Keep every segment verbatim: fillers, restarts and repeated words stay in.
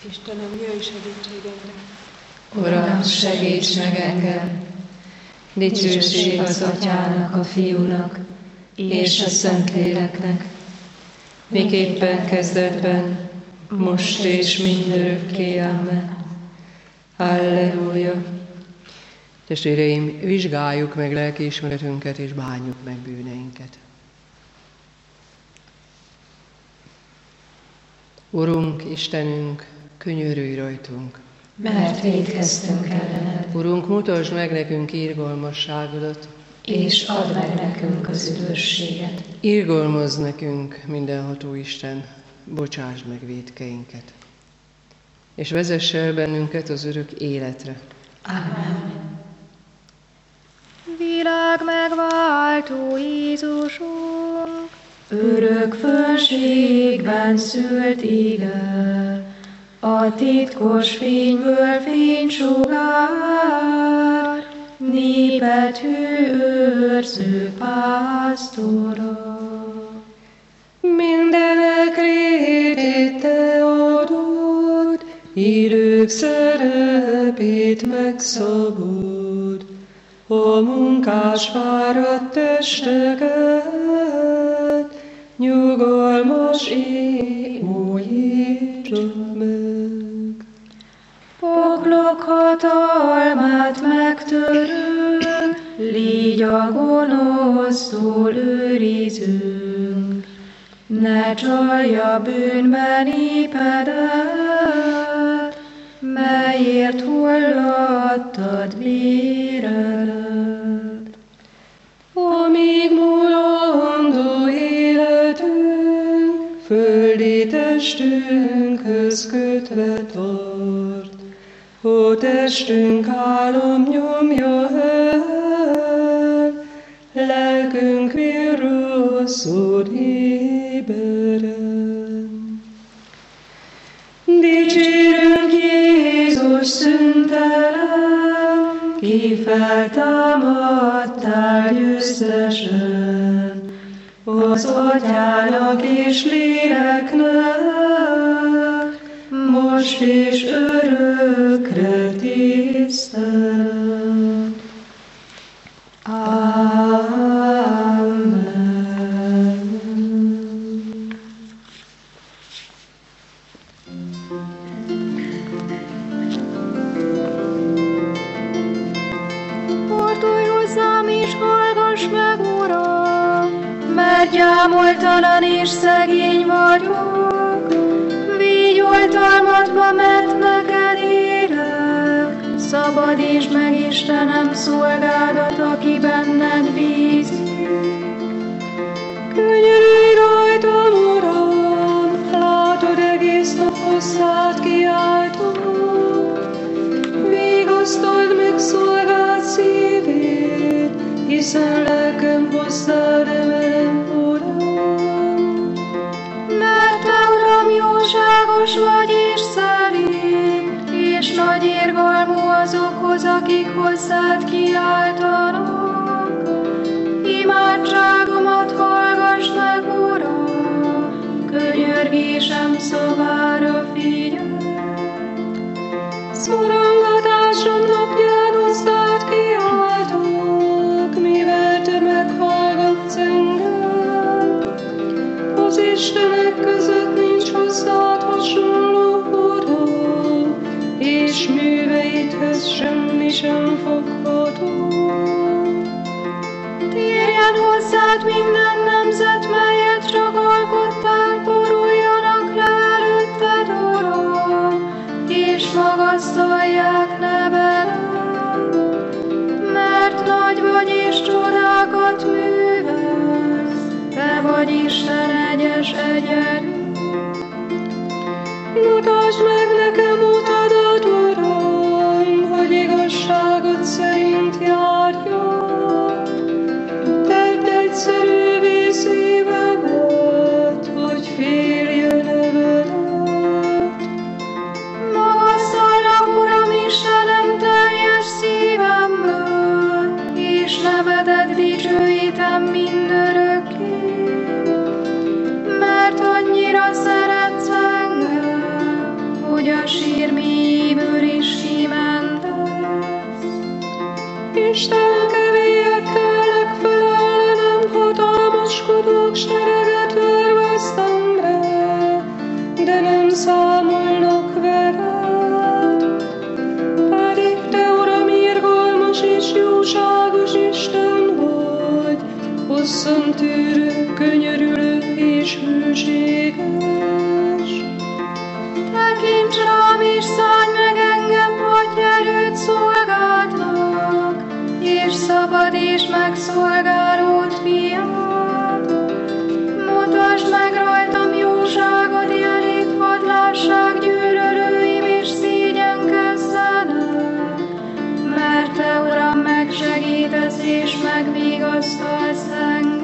Istenem, jöjj segítségemre! Uram, segíts meg engem! Dicsőség az Atyának, a Fiúnak és a Szentléleknek, miképpen kezdetben, most és mindörökké. Amen. Halleluja! Testvéreim, vizsgáljuk meg lelkiismeretünket és bánjuk meg bűneinket. Urunk, Istenünk, könyörülj rajtunk! Mert vétkeztünk ellened. Urunk, mutasd meg nekünk irgalmasságodat, és add meg nekünk az üdvösséget. Irgalmazz nekünk, mindenható Isten, bocsásd meg vétkeinket, és vezess el bennünket az örök életre. Amen. Világ megváltó Jézusunk, Örök fölségben szült ige, a titkos fényből fénysugár, népet hű őrző pásztora. Mindenek rétét te adod, idők szerepét megszabod, a munkás fáradt testeket, nyugalmas éj újítsa meg. Poklok hatalmát megtörő, légy a gonosztól őrizünk, ne csalja bűnben népedet, melyért hullattad véredet. Amíg mulandó életünk, földi testünkhöz kötve tart, ó testünk álom nyomja el, lelkünk virrasszod éberen. Dicsérünk Jézus szüntelen, ki feltámadtál győztesen, az Atyának és Léleknek, most és örökre tisztelet. Amen. fordulj hozzám és hallgass meg, Uram, Mert gyámoltalan és szegény vagyok, végy oltalmadba, mert neked élek. Szabadítsd meg, Istenem, szolgádat, aki benned bízik. Könyörülj rajtam, Uram, látod egész nap hosszát kiáltom. Vigasztald meg szolgád szívét, hiszen lelkem hozzád emelem, Uram. Mert te, Uram, jóságos vagy és szerint, és nagy érgalmú azokhoz, akik hozzád kiáltanak. Imádságomat hallgass meg, Uram, könyörgésem szavára figyelj. Szorongatásom napján hozzád kiáltok, mivel te meghallgatsz engem. Az istenek között nincs hozzád hasonló, Uram, és műveidhez semmi sem fogható. Térjen hozzád minden nemzet, melyet csak alkottál, boruljanak le előtted, Uram, és magasztalják nevedet. Mert nagy vagy és csodákat művelsz, te vagy Isten egyes egyedül. Mutasd meg nekem utadat, Uram, hogy igazságod szerint járjak. Tedd egyszerűvé szívemet, hogy félje nevedet. Magasztalnak, Uram, Istenem, teljes szívemből, és nevedet dicsőítem mindörökké. Mert annyira szeretsz engem, hogy úgy a sír mélyéből is kiment lesz. Isten kevélyekkel föl ellenem hatalmaskodók sereget örvöztem rá, de nem számolnak veled. Pedig te, Uram, irgalmas és jóságos Isten vagy, hosszantűrő, könyörülő és hűséges. Tekints rám és szállj meg engem, hogy erőt szolgáltnak, és szabadítsd meg szolgálód fiat. Mutasd meg rajtam jóságod jelét, hadd lássák gyűlölőim és szégyenkezzenek, mert te, Uram, megsegítesz és megvigasztalsz engem.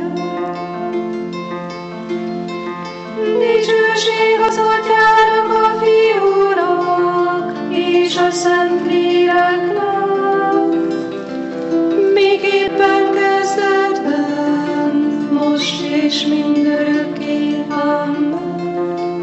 Dicsőség az Atyának, a Fiúnak és a Szentléleknek, miképpen kezdetben, most és mindörökké. Amen.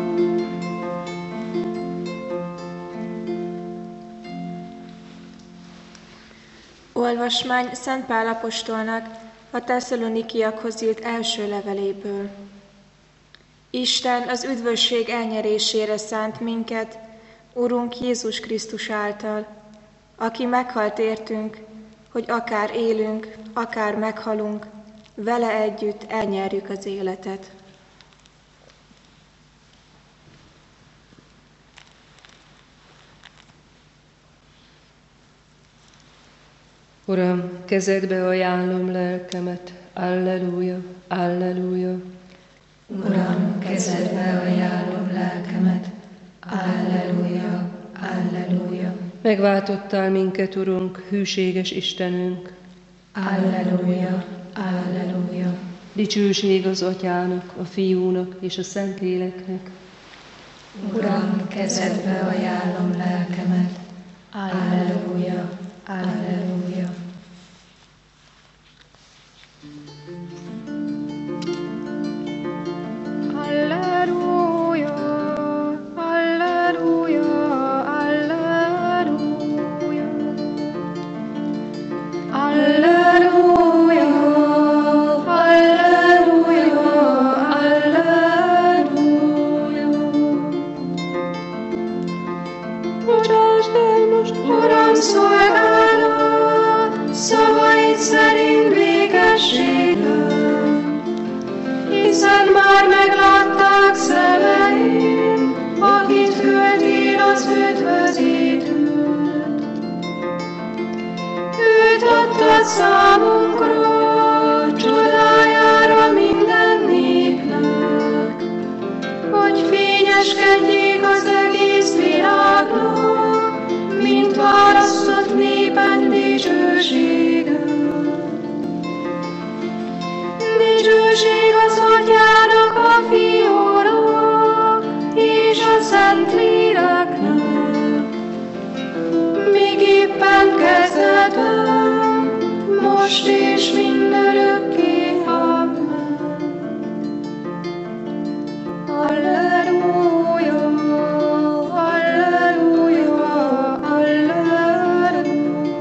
Olvasmány Szent Pál apostolnak a Tesszalonikiakhoz írt első leveléből. Isten az üdvösség elnyerésére szánt minket, Urunk Jézus Krisztus által, aki meghalt értünk, hogy akár élünk, akár meghalunk, vele együtt elnyerjük az életet. Uram, kezedbe ajánlom lelkemet, alleluja, alleluja. Uram, kezedbe ajánlom lelkemet, alleluja, alleluja. Megváltottál minket, Urunk, hűséges Istenünk. Alleluja, alleluja. Dicsőség az Atyának, a Fiúnak és a Szentléleknek. Uram, kezedbe ajánlom lelkemet, alleluja, alleluja. Alleluja, alleluja, alleluja. Alleluja, alleluja, alleluja. Bocsásd el most, Uram, szolgálod, szavaid szerint békességben, hiszen már meglátták szemeim, akit küldtél az üdvözítőt. Őt adtad számunkra, csodájára minden népnek, hogy fényeskedjék az egész világnak, mint választott néped dicsősége. Dicsőség az Atyának, a Fiúnak és a Szentléleknek, miképpen kezdetben, most és mindörökké. Amen. Alleluja, alleluja, alleluja.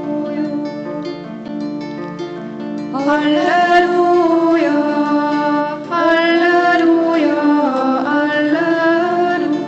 Alleluja, alleluja, alleluja.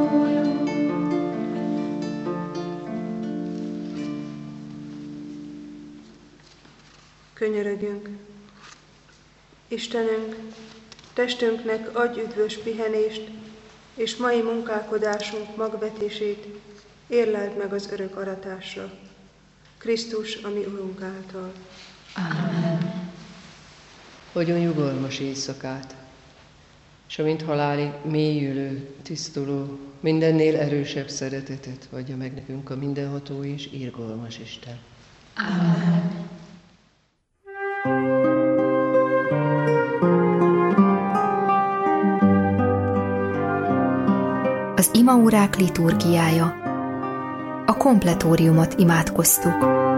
könyörögünk. Istenünk, testünknek adj üdvös pihenést, és mai munkálkodásunk magvetését érleld meg az örök aratásra. Krisztus, a mi Urunk által. Amen. Adjon nyugalmas éjszakát, és amint halálig mélyülő, tisztuló, mindennél erősebb szeretetet adja meg nekünk a mindenható és irgalmas Isten. Amen. Az imaórák liturgiája. A kompletóriumot imádkoztuk.